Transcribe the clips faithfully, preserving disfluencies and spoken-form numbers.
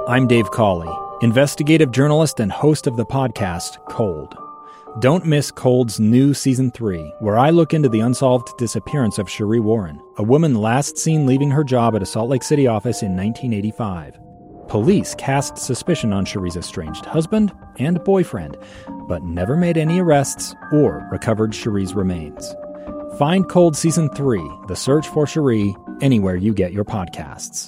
I'm Dave Cawley, investigative journalist and host of the podcast Cold. Don't miss Cold's new Season three, where I look into the unsolved disappearance of Cherie Warren, a woman last seen leaving her job at a Salt Lake City office in nineteen eighty-five. Police cast suspicion on Cherie's estranged husband and boyfriend, but never made any arrests or recovered Cherie's remains. Find Cold Season three, The Search for Cherie, anywhere you get your podcasts.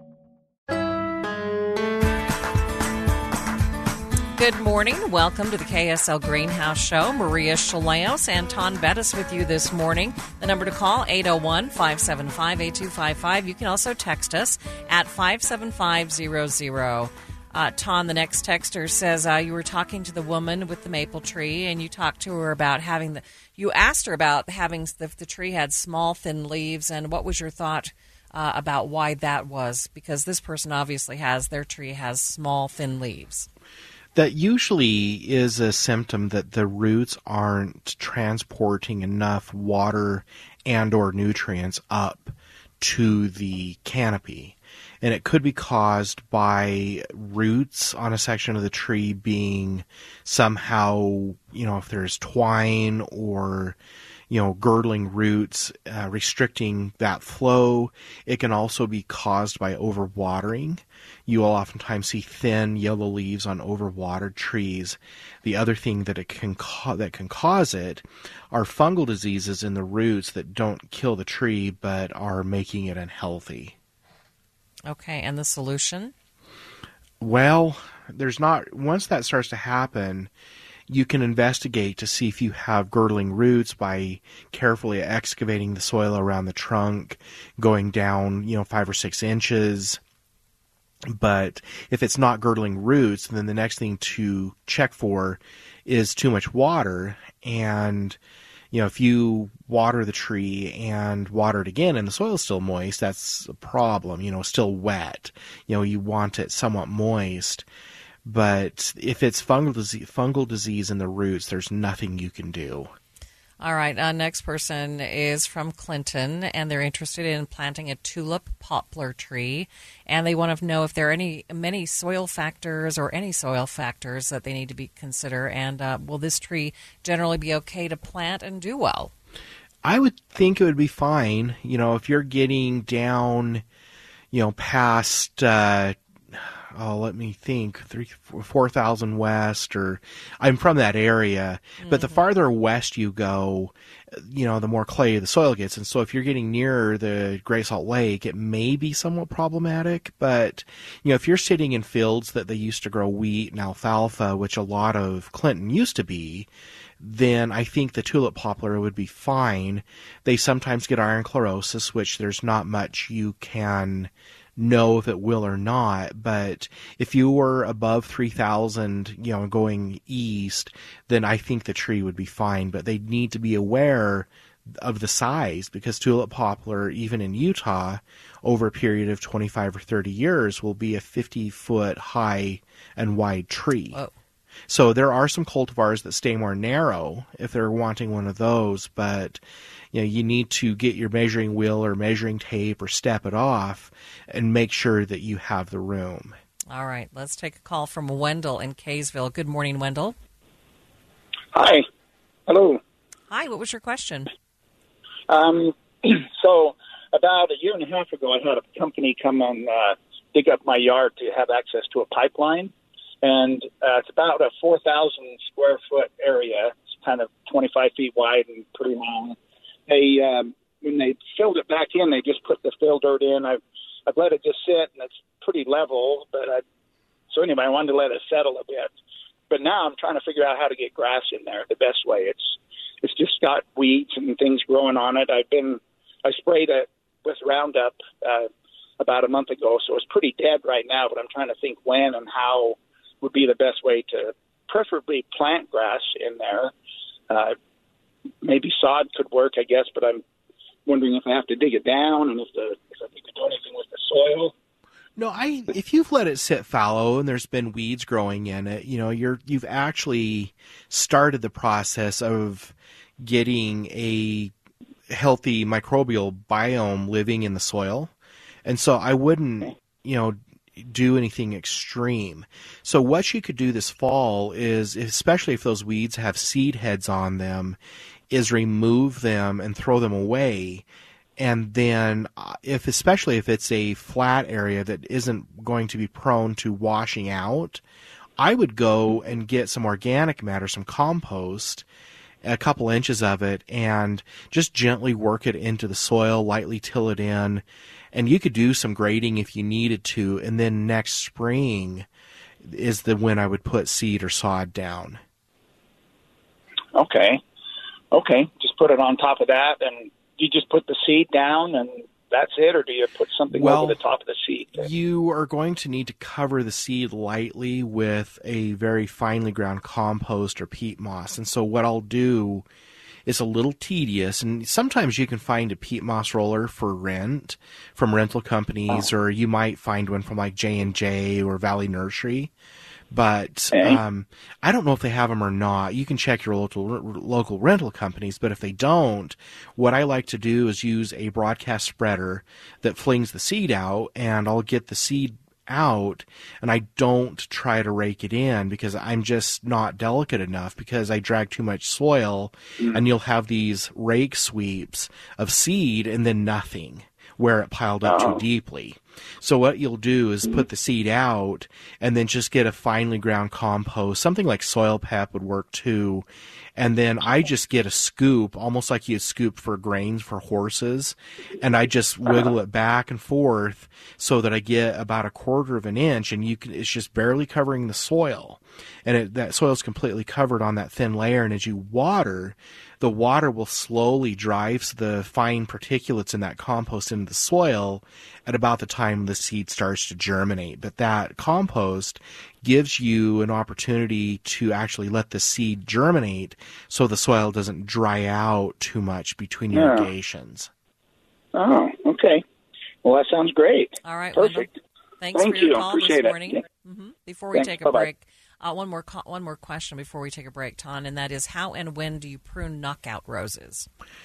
Good morning. Welcome to the K S L Greenhouse Show. Maria Chaleos and Ton Bettis with you this morning. The number to call, eight oh one, five seven five, eight two five five. You can also text us at five seven five zero zero. Uh, Ton, the next texter, says uh, you were talking to the woman with the maple tree, and you talked to her about having the... You asked her about having... If the tree had small, thin leaves, and what was your thought uh, about why that was? Because this person obviously has... Their tree has small, thin leaves. That usually is a symptom that the roots aren't transporting enough water and or nutrients up to the canopy. And it could be caused by roots on a section of the tree being somehow, you know, if there's twine or, you know, girdling roots uh, restricting that flow. It can also be caused by overwatering. You will oftentimes see thin yellow leaves on overwatered trees. The other thing that it can ca- that can cause it are fungal diseases in the roots that don't kill the tree but are making it unhealthy. Okay, and the solution? Well, there's not... Once that starts to happen, you can investigate to see if you have girdling roots by carefully excavating the soil around the trunk, going down, you know, five or six inches. But if it's not girdling roots, then the next thing to check for is too much water. And, you know, if you water the tree and water it again and the soil is still moist, that's a problem, you know, still wet. You know, you want it somewhat moist. But if it's fungal disease, fungal disease in the roots, there's nothing you can do. All right. Uh, next person is from Clinton, and they're interested in planting a tulip poplar tree. And they want to know if there are any many soil factors or any soil factors that they need to be consider. And uh, will this tree generally be okay to plant and do well? I would think it would be fine. You know, if you're getting down, you know, past... Uh, Oh, let me think, three, four thousand west, or I'm from that area. Mm-hmm. But the farther west you go, you know, the more clay the soil gets. And so if you're getting nearer the Great Salt Lake, it may be somewhat problematic. But, you know, if you're sitting in fields that they used to grow wheat and alfalfa, which a lot of Clinton used to be, then I think the tulip poplar would be fine. They sometimes get iron chlorosis, which there's not much you can know if it will or not, but if you were above three thousand, you know, going east, then I think the tree would be fine, but they need to be aware of the size, because tulip poplar, even in Utah, over a period of twenty-five or thirty years, will be a fifty foot high and wide tree. Whoa. So there are some cultivars that stay more narrow if they're wanting one of those, but you know, you need to get your measuring wheel or measuring tape or step it off and make sure that you have the room. All right. Let's take a call from Wendell in Kaysville. Good morning, Wendell. Hi. Hello. Hi. What was your question? Um, so about a year and a half ago, I had a company come and uh, dig up my yard to have access to a pipeline. And uh, it's about a four thousand square foot area. It's kind of twenty-five feet wide and pretty long. They, um, when they filled it back in, they just put the fill dirt in. I've, I've let it just sit, and it's pretty level. But I, so anyway, I wanted to let it settle a bit. But now I'm trying to figure out how to get grass in there the best way. It's it's just got weeds and things growing on it. I've been I sprayed it with Roundup uh, about a month ago, so it's pretty dead right now. But I'm trying to think when and how would be the best way to preferably plant grass in there. Uh, maybe sod could work, I guess, but I'm wondering if I have to dig it down and if, the, if I need to do anything with the soil. No, I. If you've let it sit fallow and there's been weeds growing in it, you know, you're you've actually started the process of getting a healthy microbial biome living in the soil, and so I wouldn't, you know, do anything extreme. So what you could do this fall is, especially if those weeds have seed heads on them, is remove them and throw them away. And then if, especially if it's a flat area that isn't going to be prone to washing out, I would go and get some organic matter, some compost, a couple inches of it, and just gently work it into the soil, lightly till it in. And you could do some grading if you needed to, and then next spring is the when I would put seed or sod down. Okay. Okay. Just put it on top of that, and you just put the seed down, and that's it, or do you put something well, over the top of the seed? You are going to need to cover the seed lightly with a very finely ground compost or peat moss. And so what I'll do is a little tedious, and sometimes you can find a peat moss roller for rent from rental companies, oh. or you might find one from like J and J or Valley Nursery. But okay. um, I don't know if they have them or not. You can check your local local rental companies, but if they don't, what I like to do is use a broadcast spreader that flings the seed out, and I'll get the seed out, and I don't try to rake it in because I'm just not delicate enough, because I drag too much soil, mm. and you'll have these rake sweeps of seed and then nothing where it piled up oh. too deeply. So what you'll do is put the seed out and then just get a finely ground compost. Something like soil pep would work too. And then I just get a scoop, almost like you scoop for grains for horses, and I just wiggle it back and forth so that I get about a quarter of an inch, and you can, it's just barely covering the soil. And it, that soil is completely covered on that thin layer, and as you water, the water will slowly drive the fine particulates in that compost into the soil at about the time the seed starts to germinate. But that compost gives you an opportunity to actually let the seed germinate so the soil doesn't dry out too much between yeah. irrigations. Oh, okay. Well, that sounds great. All right. Perfect. Wendell, thanks Thank for your you. call Appreciate this morning. It. Mm-hmm. Before we Thanks. take a Bye-bye. break, uh, one more co- one more question before we take a break, Ton, and that is, how and when do you prune knockout roses?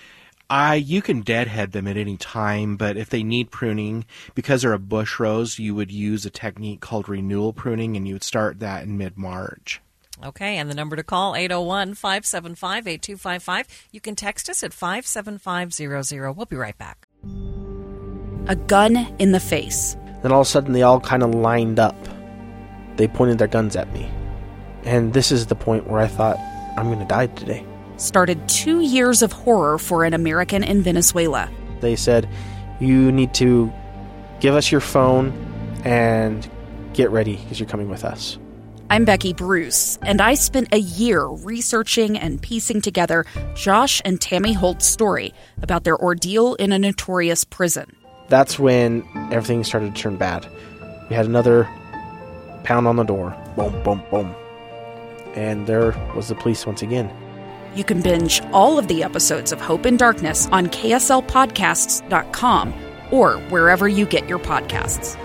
Uh, you can deadhead them at any time, but if they need pruning, because they're a bush rose, you would use a technique called renewal pruning, and you would start that in mid-March. Okay, and the number to call, eight oh one, five seven five, eight two five five. You can text us at five seven five zero zero. We'll be right back. A gun in the face. Then all of a sudden they all kind of lined up. They pointed their guns at me. And this is the point where I thought, I'm going to die today. Started two years of horror for an American in Venezuela. They said, you need to give us your phone and get ready because you're coming with us. I'm Becky Bruce, and I spent a year researching and piecing together Josh and Tammy Holt's story about their ordeal in a notorious prison. That's when everything started to turn bad. We had another pound on the door. Boom, boom, boom. And there was the police once again. You can binge all of the episodes of Hope in Darkness on K S L podcasts dot com or wherever you get your podcasts.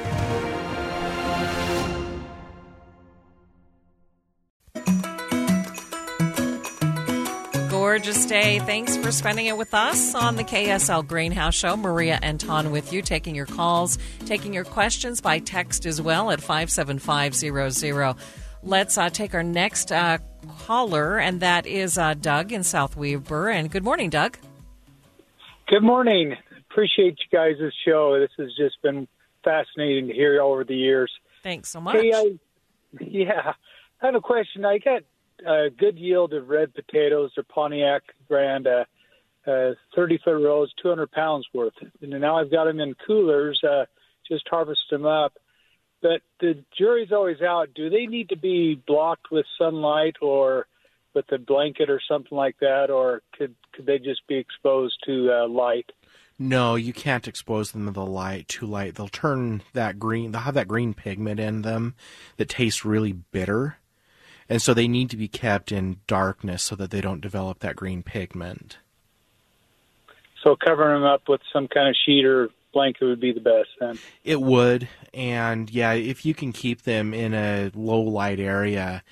Gorgeous day. Thanks for spending it with us on the K S L Greenhouse Show. Maria and Ton with you, taking your calls, taking your questions by text as well at five seven five zero zero. Let's uh, take our next uh, caller, and that is uh, Doug in South Weber. And good morning, Doug. Good morning. Appreciate you guys' show. This has just been fascinating to hear over the years. Thanks so much. Hey, I, yeah, I have a question. I got a good yield of red potatoes, or Pontiac Grand, uh, uh, thirty-foot rows, two hundred pounds worth. And now I've got them in coolers, uh, just harvest them up. But the jury's always out. Do they need to be blocked with sunlight or with a blanket or something like that, or could could they just be exposed to uh, light? No, you can't expose them to the light, too light. They'll turn that green, they'll have that green pigment in them that tastes really bitter. And so they need to be kept in darkness so that they don't develop that green pigment. So covering them up with some kind of sheet or blanket would be the best then. It would. And yeah, if you can keep them in a low light area,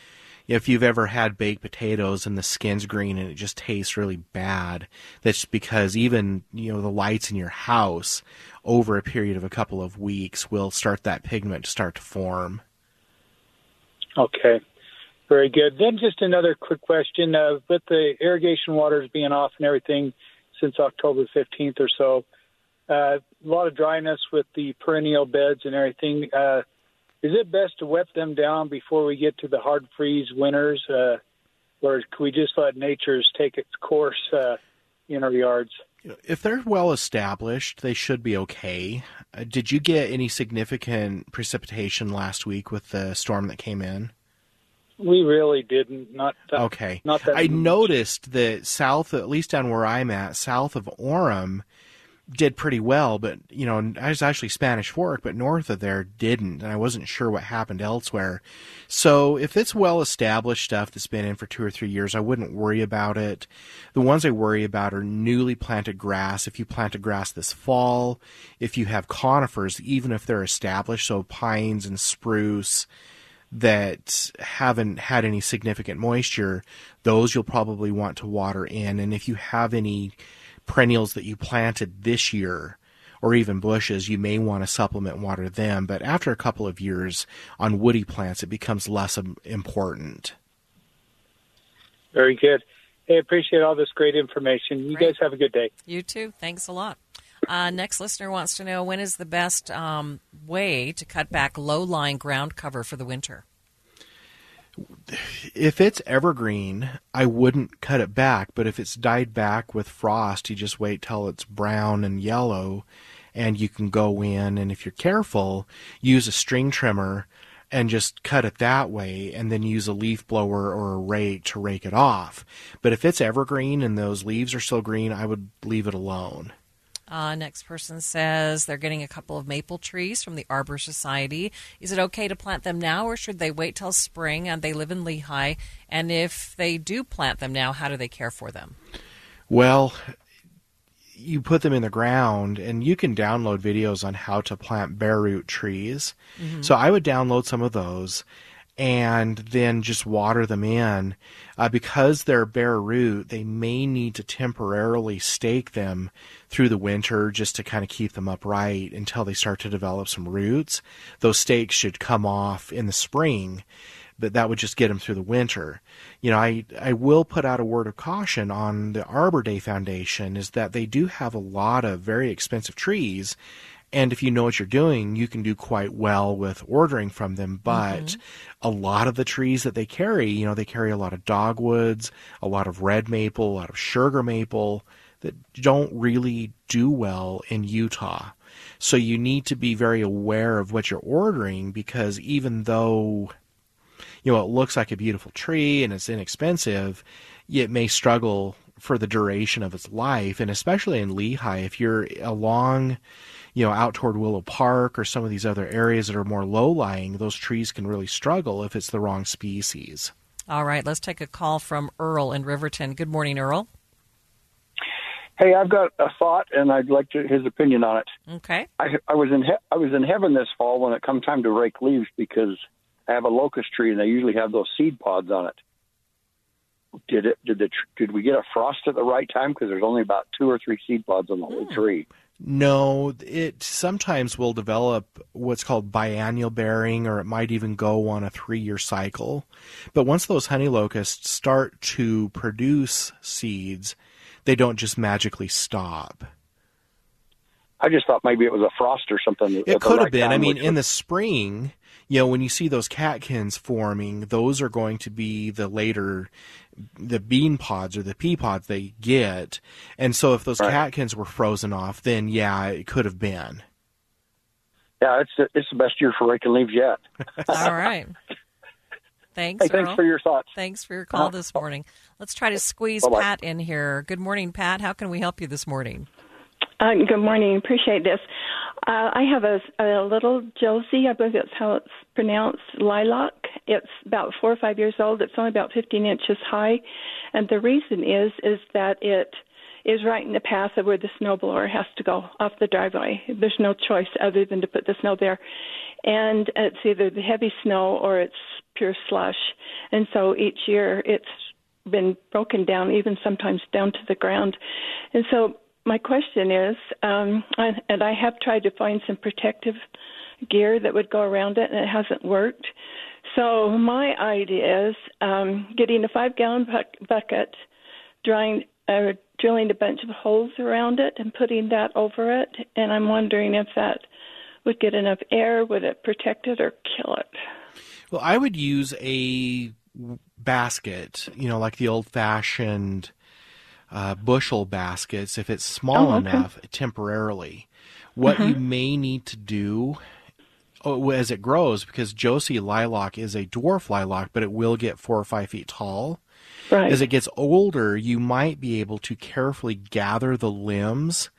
if you've ever had baked potatoes and the skin's green and it just tastes really bad, that's because even, you know, the lights in your house over a period of a couple of weeks will start that pigment to start to form. Okay. Very good. Then just another quick question. Uh, with the irrigation waters being off and everything since October fifteenth or so, uh, a lot of dryness with the perennial beds and everything. Uh, is it best to wet them down before we get to the hard freeze winters, uh, or can we just let nature's take its course uh, in our yards? If they're well established, they should be okay. Uh, did you get any significant precipitation last week with the storm that came in? We really didn't. Not that, okay. Not that I much. noticed that south, at least down where I'm at, south of Orem, did pretty well. But you know, I was actually Spanish Fork, but north of there didn't, and I wasn't sure what happened elsewhere. So if it's well established stuff that's been in for two or three years, I wouldn't worry about it. The ones I worry about are newly planted grass. If you planted grass this fall, if you have conifers, even if they're established, so pines and spruce that haven't had any significant moisture, those you'll probably want to water in. And if you have any perennials that you planted this year, or even bushes, you may want to supplement water them. But after a couple of years on woody plants, it becomes less important. Very good. Hey, appreciate all this great information. You Great. guys have a good day. You too. Thanks a lot. Uh, next listener wants to know, when is the best um, way to cut back low-lying ground cover for the winter? If it's evergreen, I wouldn't cut it back. But if it's dyed back with frost, you just wait till it's brown and yellow, and you can go in, and if you're careful, use a string trimmer and just cut it that way, and then use a leaf blower or a rake to rake it off. But if it's evergreen and those leaves are still green, I would leave it alone. Uh, next person says they're getting a couple of maple trees from the Arbor Society. Is it okay to plant them now, or should they wait till spring? And they live in Lehigh. And if they do plant them now, how do they care for them? Well, you put them in the ground, and you can download videos on how to plant bare root trees. Mm-hmm. So I would download some of those and then just water them in. Uh, because they're bare root, they may need to temporarily stake them through the winter just to kind of keep them upright until they start to develop some roots. Those stakes should come off in the spring, but that would just get them through the winter. You know, I, I will put out a word of caution on the Arbor Day Foundation, is that they do have a lot of very expensive trees. And if you know what you're doing, you can do quite well with ordering from them. But mm-hmm. a lot of the trees that they carry, you know, they carry a lot of dogwoods, a lot of red maple, a lot of sugar maple that don't really do well in Utah. So you need to be very aware of what you're ordering, because even though, you know, it looks like a beautiful tree and it's inexpensive, it may struggle for the duration of its life. And especially in Lehigh, if you're along, you know, out toward Willow Park or some of these other areas that are more low-lying, those trees can really struggle if it's the wrong species. All right, let's take a call from Earl in Riverton. Good morning, Earl. Hey, I've got a thought, and I'd like to, his opinion on it. Okay. I, I was in he, I was in heaven this fall when it come time to rake leaves, because I have a locust tree, and they usually have those seed pods on it. Did it? Did the did we get a frost at the right time? Because there's only about two or three seed pods on the whole mm. tree. No, it sometimes will develop what's called biennial bearing, or it might even go on a three-year cycle. But once those honey locusts start to produce seeds, they don't just magically stop. I just thought maybe it was a frost or something. It could right have been. time, I mean, in was... the spring, you know, when you see those catkins forming, those are going to be the later, the bean pods or the pea pods they get. And so if those right. catkins were frozen off, then yeah, it could have been. Yeah, it's it's the best year for raking leaves yet. All right. Thanks, Hey, thanks Earl. for your thoughts. Thanks for your call uh, this morning. Let's try to squeeze Bye-bye. Pat in here. Good morning, Pat. How can we help you this morning? Uh, good morning. Appreciate this. Uh, I have a, a little Josie, I believe that's how it's pronounced, lilac. It's about four or five years old. It's only about fifteen inches high. And the reason is is that it is right in the path of where the snowblower has to go off the driveway. There's no choice other than to put the snow there. And it's either the heavy snow or it's pure slush. And so each year it's been broken down, even sometimes down to the ground. And so my question is, um, I, and I have tried to find some protective gear that would go around it, and it hasn't worked. So my idea is um, getting a five-gallon bu- bucket, drying, uh, drilling a bunch of holes around it, and putting that over it. And I'm wondering if that would get enough air, would it protect it or kill it? Well, I would use a basket, you know, like the old-fashioned uh, bushel baskets, if it's small Oh, okay. enough, temporarily. What Mhm. you may need to do oh, as it grows, because Josie lilac is a dwarf lilac, but it will get four or five feet tall. Right. As it gets older, you might be able to carefully gather the limbs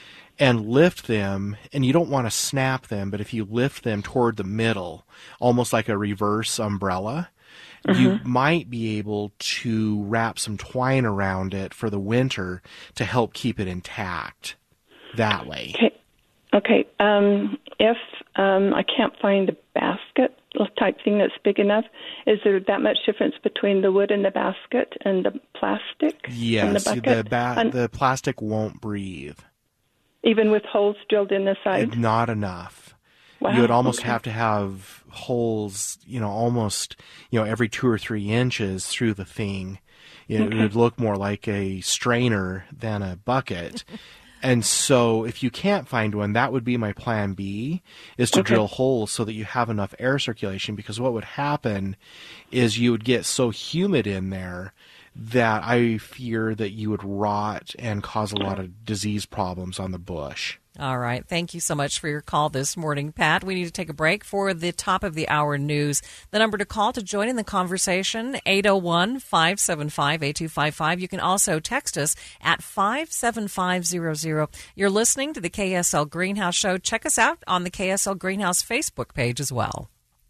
and lift them, and you don't want to snap them, but if you lift them toward the middle, almost like a reverse umbrella, mm-hmm. you might be able to wrap some twine around it for the winter to help keep it intact that way. Okay. Okay. Um, if um, I can't find a basket type thing that's big enough, is there that much difference between the wood in the basket and the plastic Yes, in the bucket? the, ba- and the plastic won't breathe. even with holes drilled in the side? Not enough. Wow, You would almost okay. have to have holes, you know, almost, you know, every two or three inches through the thing. It Okay. would look more like a strainer than a bucket. And so if you can't find one, that would be my plan B, is to Okay. drill holes so that you have enough air circulation, because what would happen is you would get so humid in there that I fear that you would rot and cause a lot of disease problems on the bush. All right. Thank you so much for your call this morning, Pat. We need to take a break for the top of the hour news. The number to call to join in the conversation, eight oh one, five seven five, eight two five five. You can also text us at five seven five zero zero. You're listening to the K S L Greenhouse Show. Check us out on the K S L Greenhouse Facebook page as well.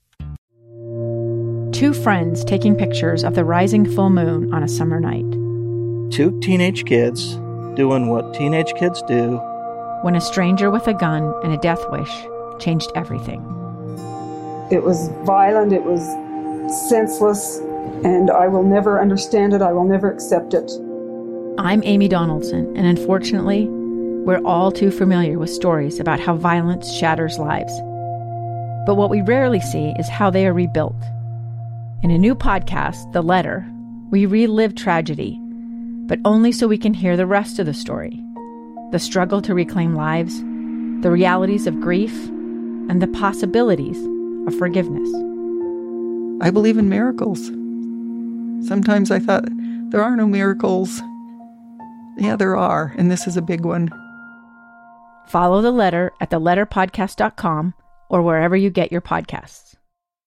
Two friends taking pictures of the rising full moon on a summer night. Two teenage kids doing what teenage kids do. When a stranger with a gun and a death wish changed everything. It was violent, it was senseless, and I will never understand it, I will never accept it. I'm Amy Donaldson, and unfortunately, we're all too familiar with stories about how violence shatters lives. But what we rarely see is how they are rebuilt. In a new podcast, The Letter, we relive tragedy, but only so we can hear the rest of the story. The struggle to reclaim lives, the realities of grief, and the possibilities of forgiveness. I believe in miracles. Sometimes I thought, there are no miracles. Yeah, there are, and this is a big one. Follow The Letter at the letter podcast dot com or wherever you get your podcasts.